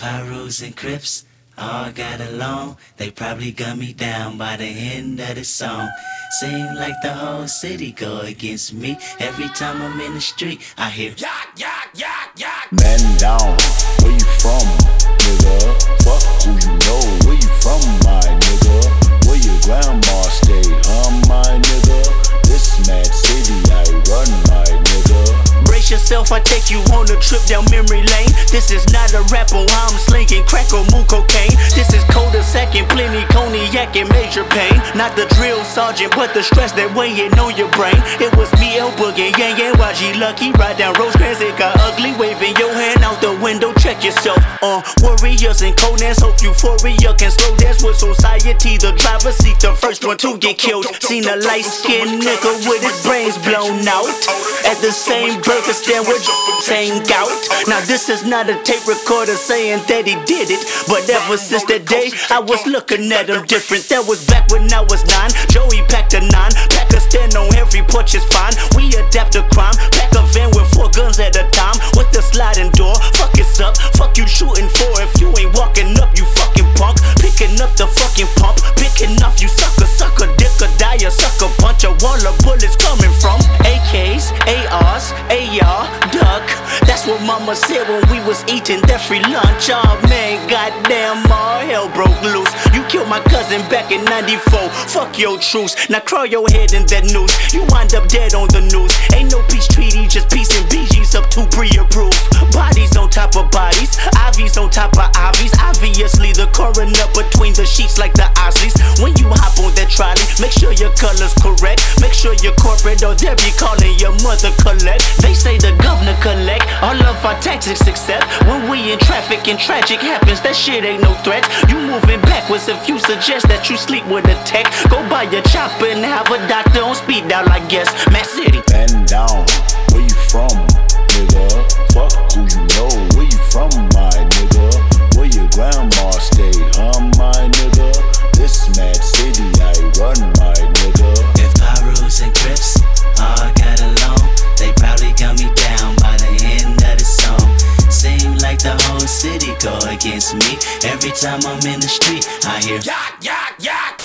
Pyrus and Crips all got along, they probably gun me down by the end of the song. Seem like the whole city go against me. Every time I'm in the street, I hear yak, yak, yak, yak. Man down, where you from, nigga? Fuck who you know, where you from, my nigga? Where your grandma stay, my nigga? This mad city I run, my nigga. Brace yourself, I take you on a trip down memory lane. This is not a rap on how I'm slinging crack or moon cocaine. This is cul-de-sac and plenty cognac and major pain. Not the drill sergeant, but the stress that weighing on your brain. It was me, El Boogie, Yang Yang, YG Lucky. Ride down Rosecrans, it got ugly. Waving your hand out the window, check yourself. Warriors and Conans, hope euphoria can slow dance with society. The driver seat, the first one to get killed. Seen a light-skinned nigga with his brains blown out at the same burger stand with same gout. Now this is not a tape recorder saying that he did it, but ever since that day I was looking at him different. That was back when I was 9. Joey packed a 9, pack a stand on every porch is fine. We adapt to crime, pack a van with 4 guns at a time with the sliding door. Fuck it's up, fuck you shooting for. If you ain't walking up, you fucking punk. Picking up the fucking pump, picking off you sucker, sucker dick or die a sucker punch. A wall of bullets coming from AKs, ARs, AR, duck. That's what mama said when we was eating that free lunch. Oh man, goddamn, all hell broke loose. You killed my cousin back in 94. Fuck your truce. Now crawl your head in that noose. You wind up dead on the news. Ain't no peace treaty, just peace and BG's up to pre-approved. Bodies on top of bodies, IVs on top of IVs. Obviously the coroner between the sheets like the Osleys. When you hop on that trolley, make sure your color's correct. Make sure you're corporate or they'll be calling your mother collect. They say the governor collect all of our taxes except when we in traffic and tragic happens. That shit ain't no threat. You moving backwards if you suggest that you sleep with a tech. Go buy your chopper and have a doctor on speed dial, I guess. Mass City. Man down, where you from, nigga? Fuck who you know, where you from, my nigga? Where your grandma stay, my nigga? This mad city I run, my nigga. If Pyrus and Crips all got along, they probably gun me down by the end of the song. Seem like the whole city go against me. Every time I'm in the street, I hear yak, yak, yak.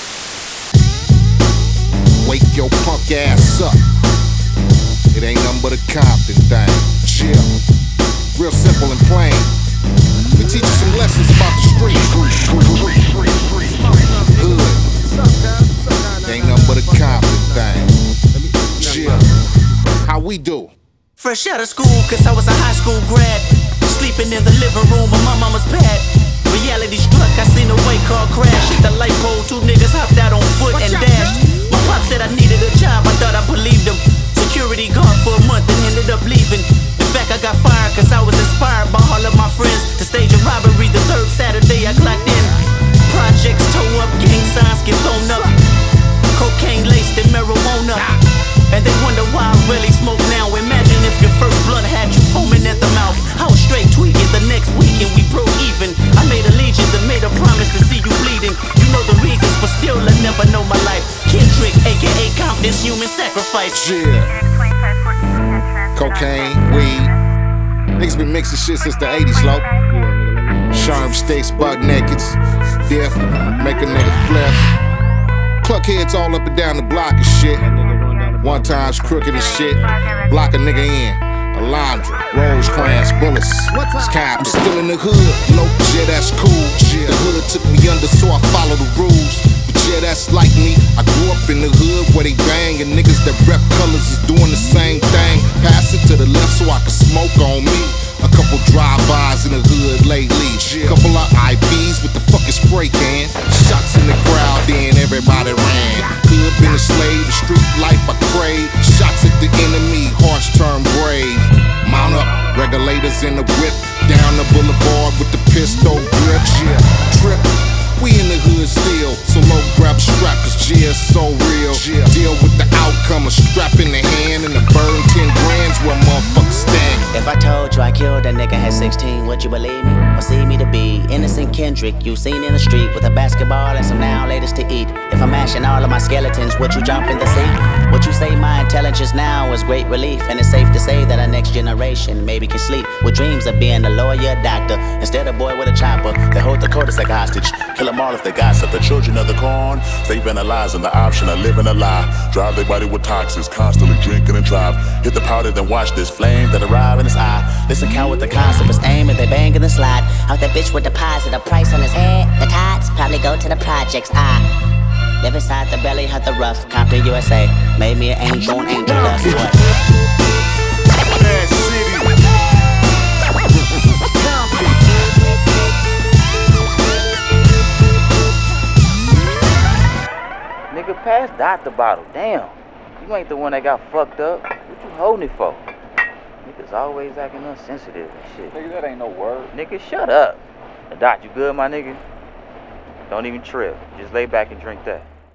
Wake your punk ass up. It ain't nothing but a Compton thing. Chill. Real simple and plain. We teach you some lessons about the street. Hood. It ain't nothing but a Compton thing. Chill. How we do? Fresh out of school, cause I was a high school grad. Sleeping in the living room of my mama's pad. Reality struck, I seen a white car crash. Hit the light pole, 2 niggas hopped out on foot and dashed. My pop said I needed a job, I thought I believed him. Security guard for a month and ended up leaving. In fact, I got fired cause I was inspired by all of my friends to stage a robbery the 3rd Saturday I clocked in. Projects toe up, gang signs get thrown up. Cocaine laced and marijuana. And they wonder why I really smoke now. Imagine if your first blunt had you foaming at the mouth. I was straight tweaking the next weekend, we broke even. I made allegiance and made a promise to see you bleeding. You know the reasons, but still I never know my life. Kendrick, aka Compton's human sacrifice. Yeah. Cocaine, weed. Niggas been mixing shit since the 80s, low. Sharp sticks, buck nakeds. Dip, make a nigga flip. Cluck heads all up and down the block and shit. One time's crooked as shit. Block a nigga in. Alondra, Rosecrans, bullets. Scab, I'm still in the hood. Nope, yeah, that's cool. The hood took me under, so I follow the rules. But yeah, that's like me. I grew up in the hood where they bang, and niggas that rep colors is doing the same thing. Pass it to the left so I can smoke on me. A couple drive-bys in the hood lately. Couple of IPs with the fucking spray can. Shots in the crowd, then everybody ran. Hood been a slave, the street life I crave. Shots at the enemy, hearts turn brave. Mount up, regulators in the whip. Down the boulevard with the pistol grip. Trip. We in the hood still, so low grab a strap cause G's so real. Deal with the outcome, a strap in the hand and a burn 10 grand's where motherfuckers stand. If I told you I killed a nigga at 16, would you believe me? Or see me to be Innocent Kendrick, you seen in the street with a basketball and some now latest to eat. If I'm mashing all of my skeletons, would you jump in the sea? Would you say my intelligence now is great relief? And it's safe to say that our next generation maybe can sleep with dreams of being a lawyer, doctor, instead of boy with a chopper. They hold the codice like hostage, kill them all if they gossip. The children of the corn, they vandalizing the option of living a lie. Drive their body with toxins, constantly drinking and drive. Hit the powder, then watch this flame that arrive in his eye. Listen, count with the concept is aim and they bang in the slide. Out that bitch with deposit a price on his head. The tots probably go to the projects. Live inside the belly of the rough. Compton, USA. Made me an angel on angel dust. What? Bad city. Nigga, pass Dot the bottle. Damn. You ain't the one that got fucked up. What you holding it for? Niggas always acting unsensitive and shit. Nigga, that ain't no word. Nigga, shut up. Dot, you good, my nigga? Don't even trip. Just lay back and drink that.